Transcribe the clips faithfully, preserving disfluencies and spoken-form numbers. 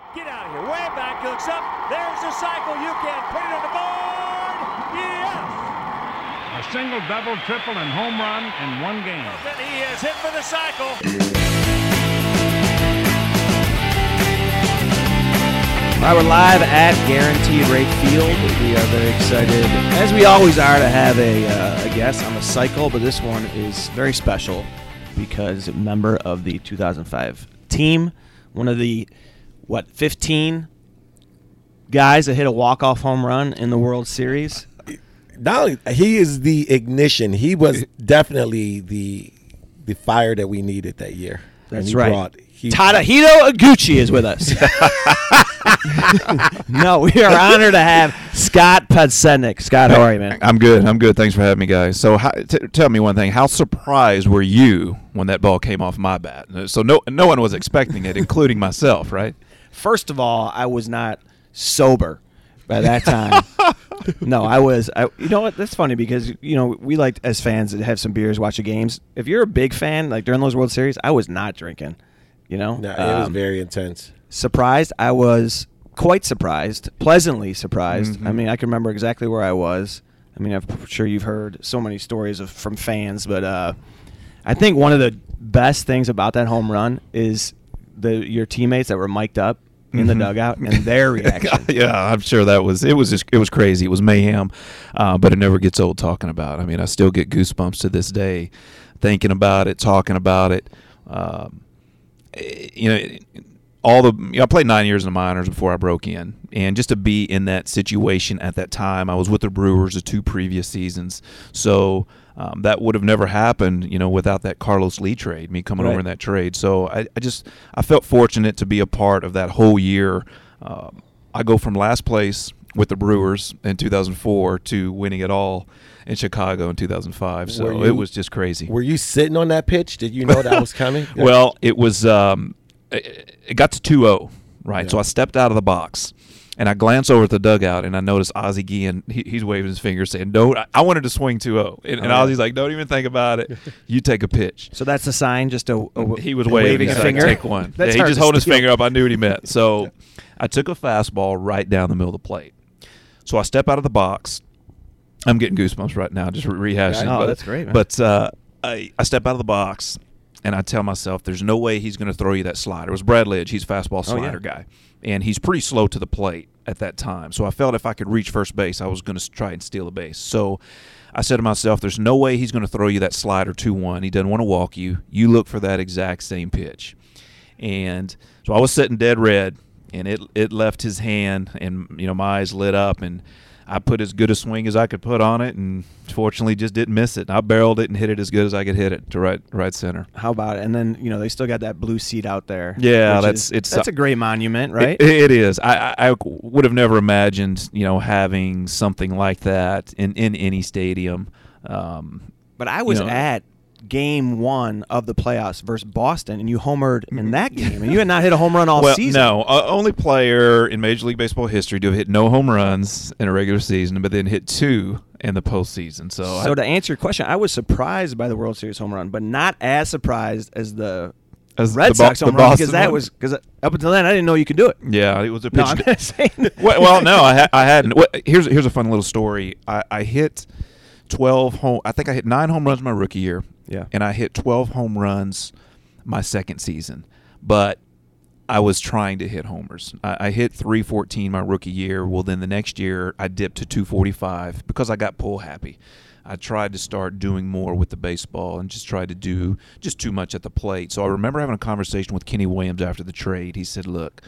Get out of here. Way back, looks up. There's the cycle. You can put it on the board. Yes! A single, double, triple, and home run in one game. Then he is hit for the cycle. All right, we're live at Guaranteed Rate Field. We are very excited, as we always are, to have a, uh, a guest on the cycle, but this one is very special because a member of the two thousand five team, one of the, what, fifteen guys that hit a walk-off home run in the World Series. Not only, he is the ignition. He was definitely the the fire that we needed that year. That's he right. Brought, he, Tadahito Iguchi is with us. No, we are honored to have Scott Podsednik. Scott, how are you, man? I'm good. I'm good. Thanks for having me, guys. So, how, t- tell me one thing. How surprised were you when that ball came off my bat? So, no, no one was expecting it, including myself, right? First of all, I was not sober by that time. No, I was. I, you know what? That's funny because, you know, we like, as fans, to have some beers, watch the games. If you're a big fan, like during those World Series, I was not drinking, you know? No, it um, was very intense. Surprised? I was quite surprised, pleasantly surprised. Mm-hmm. I mean, I can remember exactly where I was. I mean, I'm sure you've heard so many stories of from fans, but uh, I think one of the best things about that home run is the your teammates that were mic'd up in Mm-hmm. the dugout and their reaction. Yeah, I'm sure that was it. Was just it was crazy. It was mayhem, uh, but it never gets old talking about. I mean, I still get goosebumps to this day, thinking about it, talking about it. Um, you know. All the you know, I played nine years in the minors before I broke in, and just to be in that situation at that time, I was with the Brewers the two previous seasons, so um, that would have never happened, you know, without that Carlos Lee trade, me coming Right. over in that trade. So I, I just I felt fortunate to be a part of that whole year. Um, I go from last place with the Brewers in two thousand four to winning it all in Chicago in two thousand five. So You, it was just crazy. Were you sitting on that pitch? Did you know that was coming? Well, it was. Um, it got to two oh, right? Yeah. So I stepped out of the box, and I glanced over at the dugout, and I noticed Ozzie Guillen. He, he's waving his finger, saying, "Don't." I wanted to swing two oh, and, and Oh, yeah. Ozzie's like, "Don't even think about it. You take a pitch." So that's the sign, just a, a He was a waving, waving He's a like, finger. Take one. That's yeah, he hard just to held his steal. finger up. I knew what he meant. So I took a fastball right down the middle of the plate. So I step out of the box. I'm getting goosebumps right now, just re- rehashing. Oh, but, that's great, man. But uh, I, I step out of the box, and I tell myself, there's no way he's going to throw you that slider. It was Brad Lidge. He's a fastball Oh, yeah. slider guy. And he's pretty slow to the plate at that time. So I felt if I could reach first base, I was going to try and steal a base. So I said to myself, there's no way he's going to throw you that slider two one. He doesn't want to walk you. You look for that exact same pitch. And so I was sitting dead red, and it it left his hand, and you know my eyes lit up, and I put as good a swing as I could put on it, and fortunately just didn't miss it. I barreled it and hit it as good as I could hit it to right right center. How about it? And then, you know, they still got that blue seat out there. Yeah, which that's- is- it's- that's a great monument, right? It, it is. I, I I would have never imagined, you know, having something like that in, in any stadium. Um, But I was you know, at game one of the playoffs versus Boston, and you homered in that game, and you had not hit a home run all well, season. no, uh, only player in Major League Baseball history to have hit no home runs in a regular season, but then hit two in the postseason. So, So I, to answer your question, I was surprised by the World Series home run, but not as surprised as the as Red the Bo- Sox the home run Boston because that one. was because up until then I didn't know you could do it. Yeah, it was a No, pitch. I'm not saying. well, well, no, I, ha- I hadn't. Well, here's here's a fun little story. I, I hit twelve home. I think I hit nine home runs my rookie year. Yeah. and I hit twelve home runs my second season, but I was trying to hit homers. I, I hit three fourteen my rookie year. Well, then the next year I dipped to two forty-five because I got pull happy. I tried to start doing more with the baseball and just tried to do just too much at the plate. So I remember having a conversation with Kenny Williams after the trade. He said, look,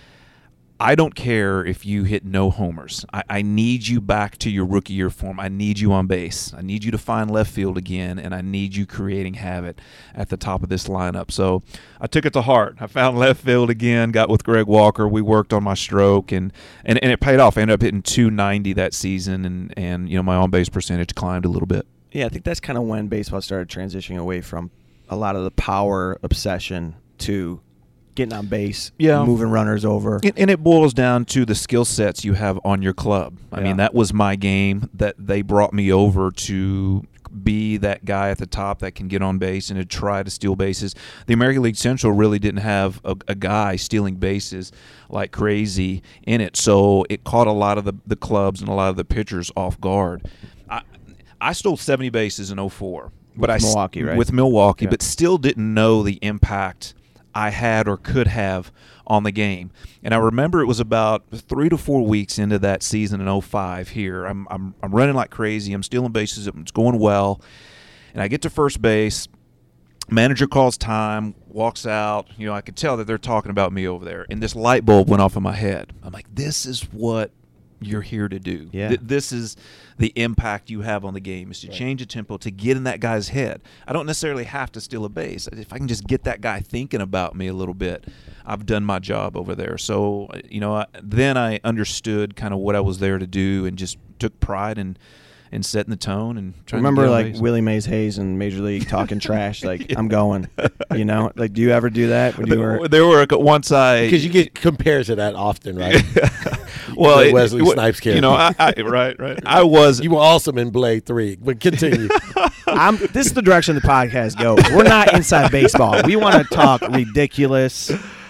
I don't care if you hit no homers. I, I need you back to your rookie year form. I need you on base. I need you to find left field again, and I need you creating havoc at the top of this lineup. So I took it to heart. I found left field again, got with Greg Walker. We worked on my stroke, and, and, and it paid off. I ended up hitting two ninety that season, and, and you know my on-base percentage climbed a little bit. Yeah, I think that's kind of when baseball started transitioning away from a lot of the power obsession to getting on base, Yeah. moving runners over. And, and it boils down to the skill sets you have on your club. I Yeah. mean, that was my game that they brought me over to be that guy at the top that can get on base and to try to steal bases. The American League Central really didn't have a, a guy stealing bases like crazy in it, so it caught a lot of the, the clubs and a lot of the pitchers off guard. I, I stole seventy bases in oh four. But I, Milwaukee, right? With Milwaukee, Yeah. but still didn't know the impact I had or could have on the game. And I remember it was about three to four weeks into that season in oh five here. I'm, I'm, I'm running like crazy. I'm stealing bases. It's going well. And I get to first base. Manager calls time, walks out. You know, I could tell that they're talking about me over there. And this light bulb went off in my head. I'm like, this is what you're here to do. Yeah. Th- this is the impact you have on the game, is to Right. change the tempo, to get in that guy's head. I don't necessarily have to steal a base. If I can just get that guy thinking about me a little bit, I've done my job over there. So, you know, I, then I understood kind of what I was there to do and just took pride in, in setting the tone and trying Remember, to get on like base. Willie Mays Hayes in Major League talking trash, like I'm going. You know, like do you ever do that when you were? There were once I Because you get compared to that often, right? well The it- Wesley it- Snipes you know, character. I, I, right, right. I was You were awesome in Blade Three, but continue. I'm. This is the direction the podcast goes. We're not inside baseball. We want to talk ridiculous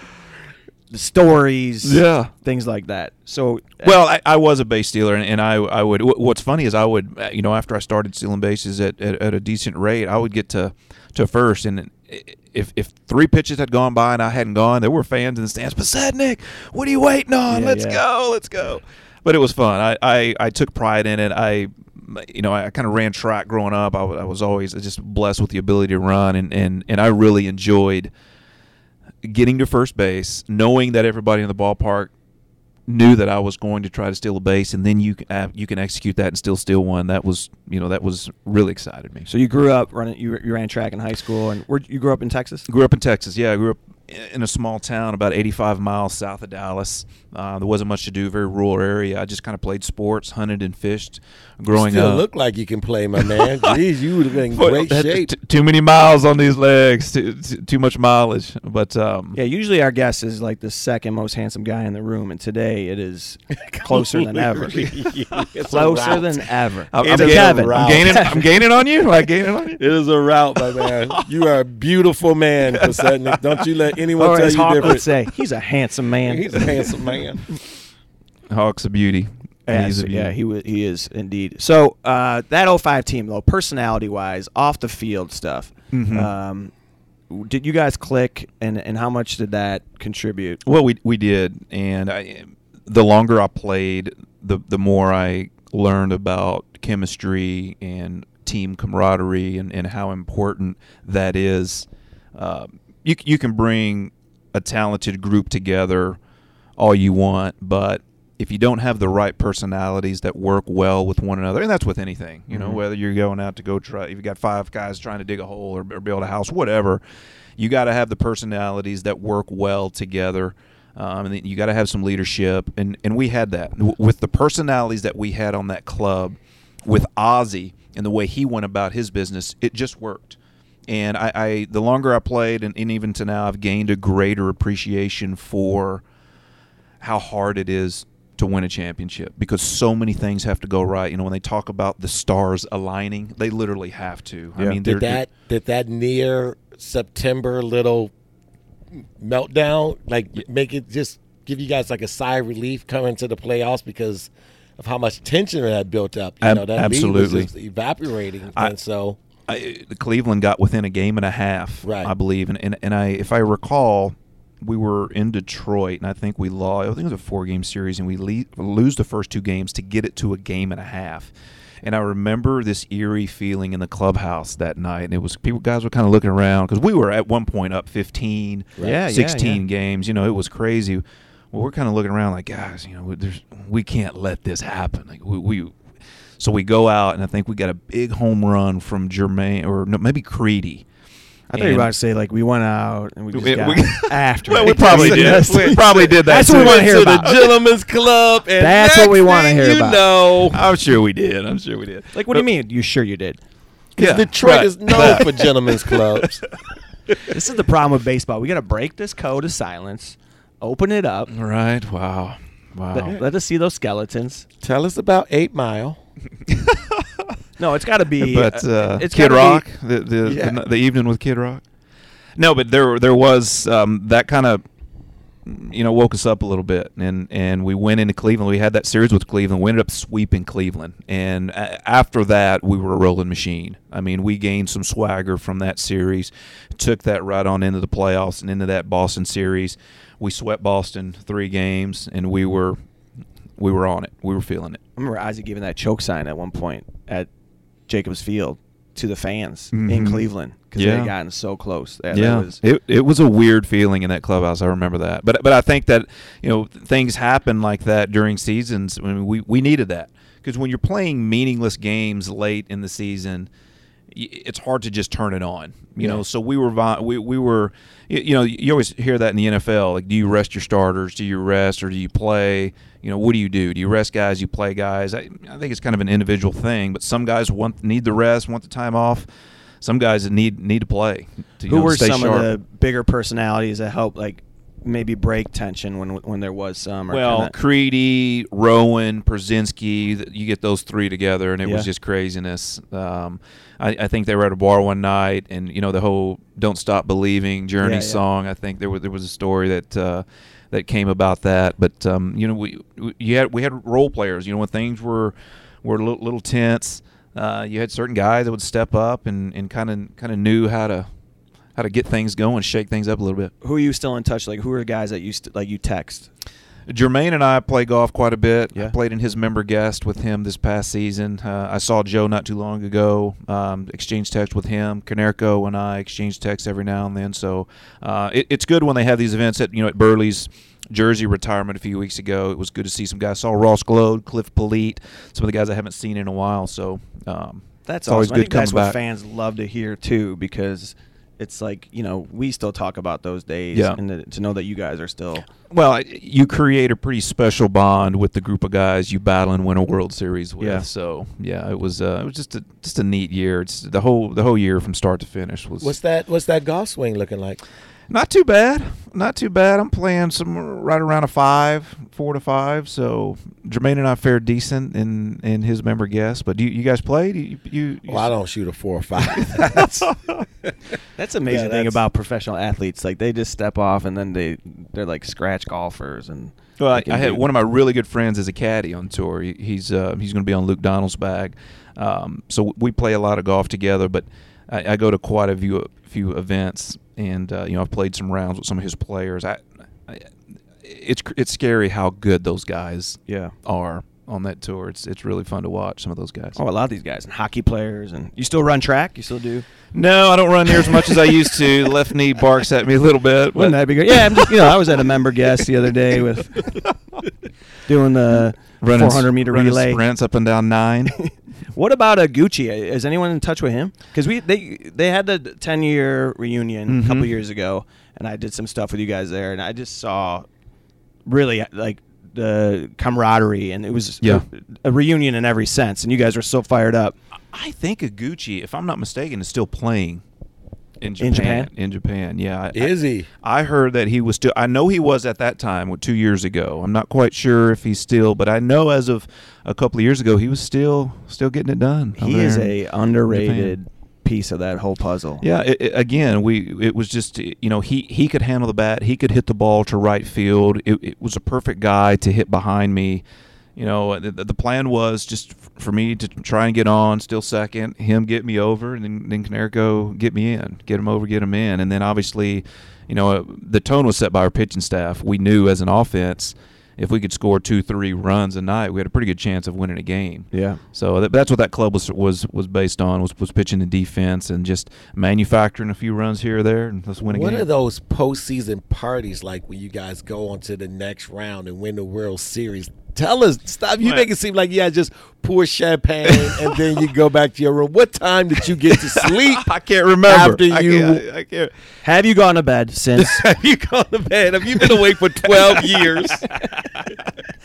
stories, yeah. things like that. So, Well, I, I was a base stealer, and, and I I would. wh- What's funny is I would, uh, you know, after I started stealing bases at, at, at a decent rate, I would get to, to first, and if if three pitches had gone by and I hadn't gone, there were fans in the stands. Pasadnik, what are you waiting on? Yeah, let's yeah. go, let's go. But it was fun. I, I, I took pride in it. I, you know, I kind of ran track growing up. I, w- I was always just blessed with the ability to run, and, and, and I really enjoyed getting to first base, knowing that everybody in the ballpark knew that I was going to try to steal a base, and then you can uh, you can execute that and still steal one. That was, you know, that was really excited me. so you grew up running. You, you ran track in high school, and where you grew up in Texas? Grew up in Texas. Yeah, I grew up in a small town about eighty-five miles south of Dallas. Uh, there wasn't much to do, very rural area. I just kind of played sports, hunted and fished growing Still up. look like you can play, my man. Jeez, you would have been in But great that- shape. t- too many miles on these legs, too, too, too much mileage. But um, Yeah, usually our guest is like the second most handsome guy in the room, and today it is closer than ever. It's a Closer route. than ever. I'm, It I'm is a gaining, route. I'm gaining. I'm gaining on you. Am I gaining on you? It is a route, my man. You are a beautiful man, Pasadnik. Don't you let anyone Or tell as you Hawk would different. say, he's a handsome man. He's a handsome man. Hawk's a beauty. Yeah, He's a so- beauty. yeah, he wa- he is indeed. So uh, that oh five team, though, personality wise, off the field stuff, Mhm. um, did you guys click, and and how much did that contribute? Well, we we did, and I, the longer I played, the the more I learned about chemistry and team camaraderie, and, and how important that is. Uh, you you can bring a talented group together all you want, but if you don't have the right personalities that work well with one another, and that's with anything, you know, Mhm. whether you're going out to go try, if you've got five guys trying to dig a hole or, or build a house, whatever, you got to have the personalities that work well together. Um, and then you got to have some leadership, and, and we had that. W- with the personalities that we had on that club, with Ozzy and the way he went about his business, it just worked. And I, I the longer I played, and, and even to now, I've gained a greater appreciation for how hard it is to win a championship, because so many things have to go right. You know, when they talk about the stars aligning, they literally have to. I Yeah. mean, Did they're- that did that near September little meltdown like make it just give you guys like a sigh of relief coming to the playoffs because of how much tension that had built up? You Ab- know, that lead absolutely. was just evaporating, I- and so I, Cleveland got within a game and a half, Right. I believe, and, and and I, if I recall, we were in Detroit, and I think we lost. I think it was a four-game series, and we le- lose the first two games to get it to a game and a half. And I remember this eerie feeling in the clubhouse that night, and it was people, guys were kind of looking around because we were at one point up fifteen, Yeah, yeah, sixteen yeah. games. You know, it was crazy. Well, we're kind of looking around like, guys, you know, there's, we can't let this happen. Like we. we So we go out, and I think we got a big home run from Jermaine, or no, maybe Creedy. I thought you were about to say like we went out and we just We- got we- after. Well, it. we probably did. That's- We probably did that. That's what we too. want to hear to about. the Gentlemen's Club, and That's what we next wanna thing hear you about. know, I'm sure we did. I'm sure we did. Like, what do you mean? You sure you did? Yeah, Detroit right. is known for gentlemen's clubs. This is the problem with baseball. We got to break this code of silence, open it up. Right. Wow. Wow. Let, let us see those skeletons. Tell us about Eight Mile. No, it's got to be. But uh, it's Kid gotta Rock, be- the the, Yeah. the the evening with Kid Rock. No, but there there was um, that kind of, you know, woke us up a little bit, and and we went into Cleveland. We had that series with Cleveland. We ended up sweeping Cleveland, and a- after that, we were a rolling machine. I mean, we gained some swagger from that series, took that right on into the playoffs and into that Boston series. We swept Boston three games, and we were we were on it. We were feeling it. I remember Ozzie giving that choke sign at one point at Jacobs Field to the fans in Mhm. Cleveland because they Yeah. had gotten so close. That, Yeah, that was, it it was a weird feeling in that clubhouse. I remember that, but but I think that, you know, things happen like that during seasons. I mean, we we needed that because when you're playing meaningless games late in the season, y- it's hard to just turn it on. You know, so we were vi- we we were, y- you know, you always hear that in the N F L. Like, do you rest your starters? Do you rest or do you play? You know, what do you do? Do you rest guys? You play guys? I, I think it's kind of an individual thing. But some guys want need the rest, want the time off. Some guys need need to play. To, you who know, were stay some sharp. of the bigger personalities that helped, like, maybe break tension when when there was some? Or Well, kinda, Creedy, Rowan, Przinski, th- you get those three together, and it Yeah. was just craziness. Um, I, I think they were at a bar one night, and, you know, the whole "Don't Stop Believing" Journey Yeah, yeah. song. I think there was there was a story that uh, that came about that. But um, you know, we we you had we had role players. You know, when things were were a little, little tense, uh, you had certain guys that would step up and and kind of kind of knew how to how to get things going, shake things up a little bit. who are you still in touch? Like, who are guys that you st- like you text? Jermaine and I play golf quite a bit. Yeah. I played in his member guest with him this past season. Uh, I saw Joe not too long ago. Um, exchanged text with him. Canerco and I exchange texts every now and then. So uh, it, it's good when they have these events at you know at Burley's jersey retirement a few weeks ago. It was good to see some guys. I saw Ross Glode, Cliff Polite, some of the guys I haven't seen in a while. So um, That's it's always awesome. I good think that's coming what back. fans love to hear too, because it's like, you know, we still talk about those days, Yeah. and to, to know that you guys are still. Well, I- you create a pretty special bond with the group of guys you battle and win a World Series with. Yeah. So yeah, it was uh, it was just a just a neat year. It's the whole the whole year from start to finish was What's that? What's that golf swing looking like? not too bad. Not too bad. I'm playing some right around a five, four to five. So Jermaine and I fared decent in in his member guest. But do you, you guys played? You, you, you Well, I don't shoot a four or five. That's, That's the amazing Yeah, thing that's- about professional athletes. Like, they just step off and then they they're like scratch golfers. And Well, I, they can I had do- one of my really good friends as a caddy on tour. He, he's uh, he's going to be on Luke Donald's bag, um, so we play a lot of golf together. But I, I go to quite a few few events, and uh, you know I've played some rounds with some of his players. I, I it's it's scary how good those guys yeah. are on that tour. It's it's really fun to watch some of those guys. Oh, a lot of these guys and hockey players. And you still run track? You still do? No, I don't run near as much as I used to. The left knee barks at me a little bit. But Wouldn't that be great? Yeah, I'm just, you know, I was at a member guest the other day with doing the running four hundred meter running relay. sprints up and down nine. What about a Gucci? Is anyone in touch with him? Because we they they had the ten year reunion a couple Mhm. years ago, and I did some stuff with you guys there, and I just saw really like the camaraderie, and it was Yeah. a, a reunion in every sense, and you guys were so fired up. I think Iguchi, if I'm not mistaken, is still playing in Japan. In Japan? In Japan, yeah. I, is he? I heard that he was still. I know he was at that time, what, two years ago. I'm not quite sure if he's still, but I know as of a couple of years ago, he was still still getting it done. over He there is in a underrated Japan. piece of that whole puzzle. Yeah, it, it- again, we it was just you know he he could handle the bat, he could hit the ball to right field. It, it was a perfect guy to hit behind me. You know, the, the plan was just f- for me to try and get on, still second, him get me over, and then then Canerco get me in, get him over, get him in, and then obviously, you know, uh, the tone was set by our pitching staff. We knew as an offense, if we could score two, three runs a night, we had a pretty good chance of winning a game. Yeah. So that, that's what that club was was was based on was was pitching the defense and just manufacturing a few runs here or there and let's win a What game. are those postseason parties like when you guys go on to the next round and win the World Series? Tell us. Stop. You What? make it seem like you guys just pour champagne and then you go back to your room. What time did you get to sleep? I can't remember. After I you- can't, I, I can't. Have you gone to bed since? Have you gone to bed? Have you been awake for twelve years?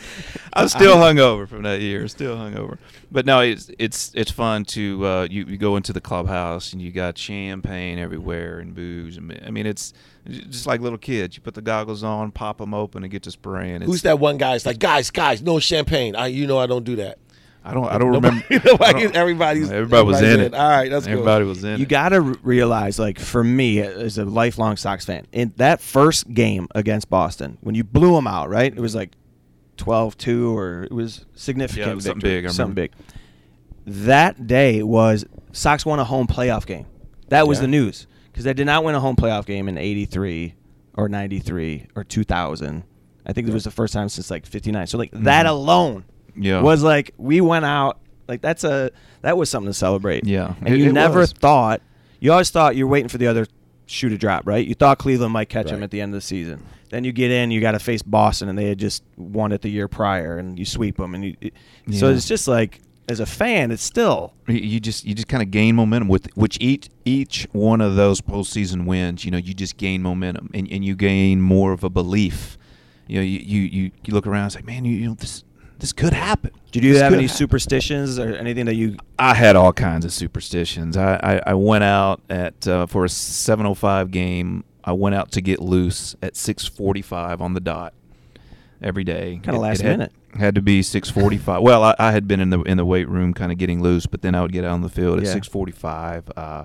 I'm still hungover from that year. Still hungover. But no, it's it's it's fun to uh, you, you go into the clubhouse and you got champagne everywhere and booze. And, I mean, it's just like little kids. You put the goggles on, pop them open, and get to spraying. It's, Who's that one guy? It's like, guys, guys, no champagne. I, you know, I don't do that. I don't. I don't remember. Nobody, I don't, everybody's, everybody was in it. All right, that's good. Everybody was in You it. got to realize, like, for me as a lifelong Sox fan, in that first game against Boston, when you blew them out, right? It was like twelve two, or it was significant. Yeah, it was something victory, big, I something remember. big. That day was Sox won a home playoff game. That was Yeah. the news, because they did not win a home playoff game in eighty-three or ninety-three or two thousand. I think it was the first time since like fifty-nine. So like that alone Yeah. was like, we went out. Like that's a that was something to celebrate. Yeah. And It- you it never was. thought, you always thought you're waiting for the other shoe to drop, right? You thought Cleveland might catch them Right. at the end of the season. Then you get in, you got to face Boston, and they had just won it the year prior, and you sweep them, and you. It, So Yeah. it's just like, as a fan, it's still. You- You just you just kind of gain momentum with which each each one of those postseason wins. You know, you just gain momentum, and, and you gain more of a belief. You know, you you, you, you look around, it's like, man, you, you know this this could happen. Did you This have could any happen. superstitions or anything that you? I had all kinds of superstitions. I, I, I went out at uh, for a seven oh five game. I went out to get loose at six forty-five on the dot every day. Kinda It- last it had, minute. Had to be six forty-five. Well, I, I had been in the in the weight room, kind of getting loose, but then I would get out on the field at Yeah. six forty-five. Uh,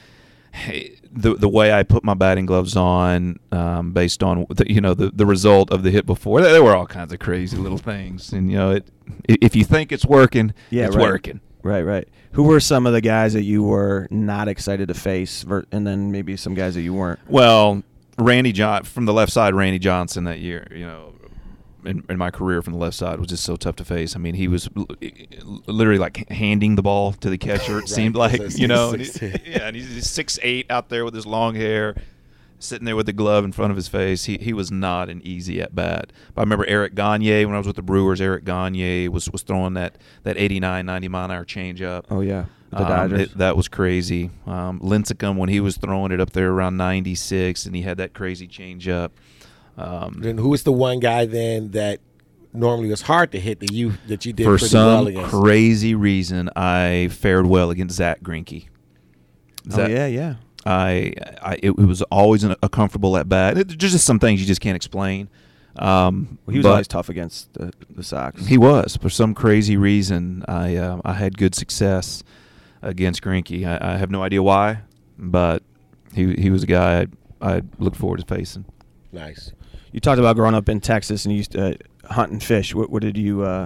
hey, the the way I put my batting gloves on, um, based on the, you know the, the result of the hit before, there were all kinds of crazy little things, and you know it. If you think it's working, Yeah, it's right. working. Right, right. Who were some of the guys that you were not excited to face, ver- and then maybe some guys that you weren't? Well, Randy John from the left side, Randy Johnson that year, you know, in, in my career from the left side was just so tough to face. I mean, he was l- literally like handing the ball to the catcher. It seemed Right, like, so you know, six- and he- yeah, and he's, he's six eight out there with his long hair, sitting there with the glove in front of his face. He he was not an easy at bat. But I remember Eric Gagne when I was with the Brewers. Eric Gagne was was throwing that that eighty-nine, ninety mile an hour changeup. Oh yeah, the Um, Dodgers. it- that was crazy. Um, Lincecum, when he was throwing it up there around ninety-six, and he had that crazy changeup. Um, Then who was the one guy then that normally was hard to hit that you that you did for pretty some well against? crazy reason, I fared well against Zach Greinke. oh Zach- yeah, yeah. I, I it, it was always an, a comfortable at bat. It, there's just some things you just can't explain. Um, Well, he was but always tough against the, the Sox. He was for some crazy reason. I uh, I had good success against Greinke. I, I have no idea why, but he he was a guy I I looked forward to facing. Nice. You talked about growing up in Texas and you used to uh, hunt and fish. What, what did you uh,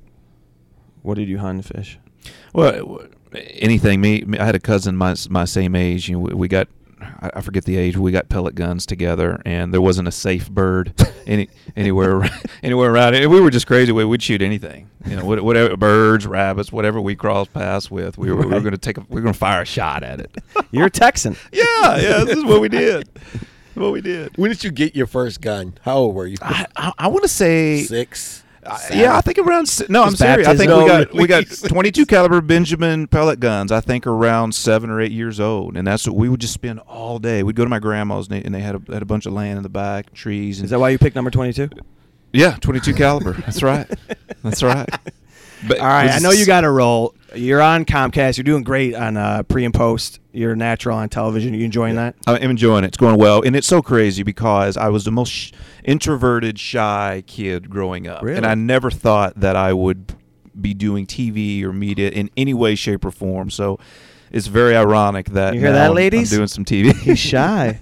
What did you hunt and fish? Well, anything. Me, me I had a cousin my my same age. You know, we, we got. I I forget the age. We got pellet guns together, and there wasn't a safe bird any anywhere anywhere around it. We were just crazy. We would shoot anything. You know, what- whatever birds, rabbits, whatever we crossed paths with. We were, we were Right. going to take. A, we were going to fire a shot at it. You're a Texan. Yeah, yeah. This is what we did. What we did. When did you get your first gun? How old were you? I I, I want to say. Six. Uh, Seven? yeah, I think around. si- No, I'm His serious. I think baptism. we got No, we got release. twenty-two caliber Benjamin pellet guns. I think around seven or eight years old, and that's what we would just spend all day. We'd go to my grandma's, and they, and they had a had a bunch of land in the back, trees. And, Is that why you picked number twenty-two? yeah, twenty-two caliber. That's right. That's right. But All right, it was I know you just- got to roll. You're on Comcast. You're doing great on uh, pre and post. You're natural on television. You enjoying that? I'm enjoying it. It's going well, and it's so crazy because I was the most sh- introverted, shy kid growing up, Really? and I never thought that I would be doing T V or media in any way, shape, or form. So it's very ironic that You hear now that, I'm- ladies? I'm doing some T V. He's shy.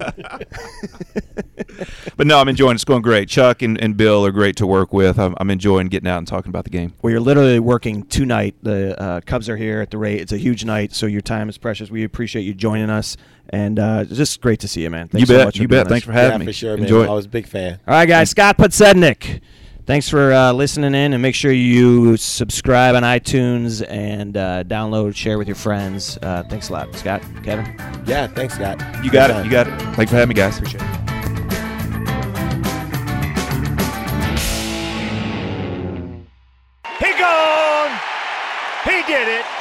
But no, I'm enjoying it. It's going great. Chuck and, and Bill are great to work with. I'm, I'm enjoying getting out and talking about the game. Well, you're literally working tonight. The uh, Cubs are here at the rate. It's a huge night, so your time is precious. We appreciate you joining us, and uh, it's just great to see you, man. Thanks you so bet. much for you doing bet. Thanks this. for having yeah, me. for sure, Enjoy man. it. I was a big fan. All right, guys. Scott Podsednik. Thanks for uh, listening in, and make sure you subscribe on iTunes and uh, download, share with your friends. Uh, thanks a lot, Scott, Kevin. Yeah, thanks, Scott. You got Good it. time. You got it. Thanks for having me, guys. Appreciate it. He gone. He did it.